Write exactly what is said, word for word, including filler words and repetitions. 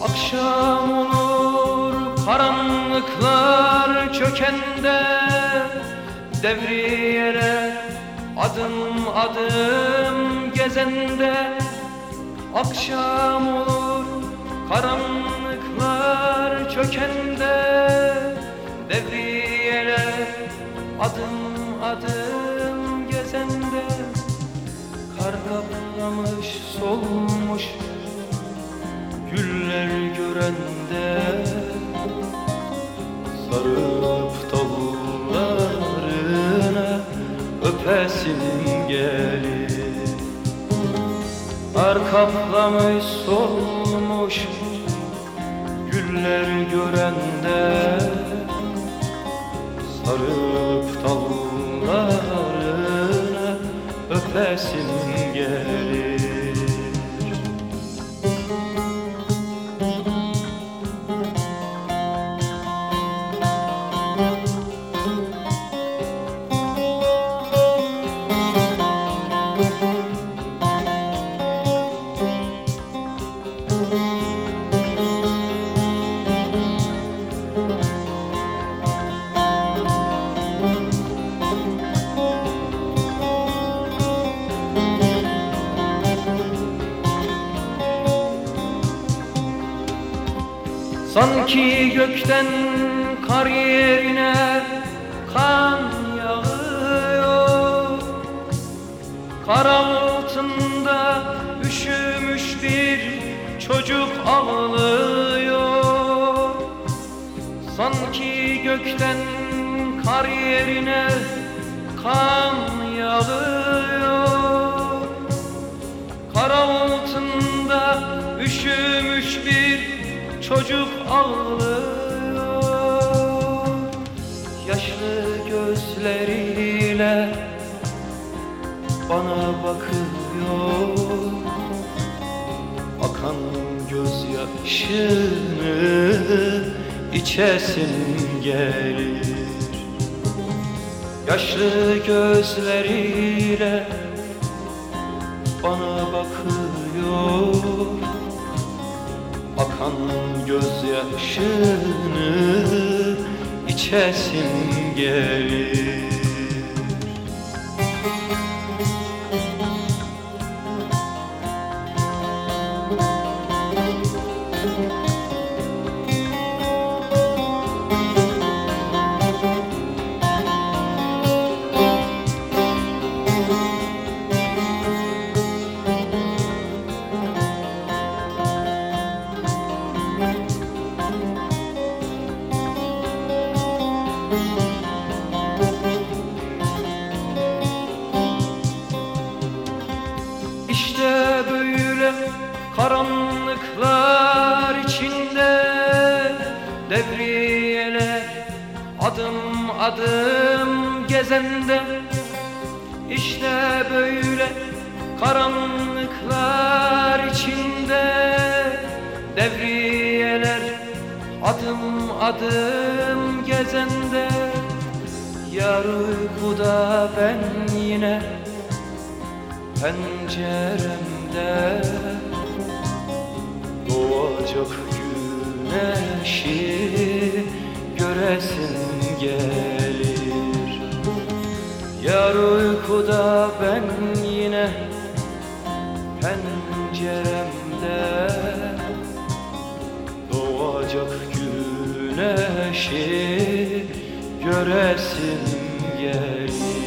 Akşam olur karanlıklar çökende, devriyeler adım adım gezende. Akşam olur karanlıklar çökende, devriyeler adım adım gezende. Kar kaplamış solmuş güller görende, sarılıp dallarına öpesim gelir. Kar kaplamış solmuş güller görende, sarılıp dallarına öpesim gelir. Sanki gökten kar yerine kan yağıyor, kar altında üşümüş bir çocuk ağlıyor. Sanki gökten kar yerine kan yağıyor, kar altında üşümüş bir çocuk ağlıyor. Yaşlı gözleriyle bana bakıyor, akan gözyaşını içesim gelir. Yaşlı gözleriyle bana bakıyor, akan gözyaşını içesim gelir. İşte böyle karanlıklar içinde, devriyeler adım adım gezende. İşte böyle karanlıklar içinde, devriyeler adım adım gezende. Yar uykuda ben yine penceremde, doğacak güneşi göresim gelir. Yar uykuda ben yine penceremde, doğacak güneşi göresim gelir.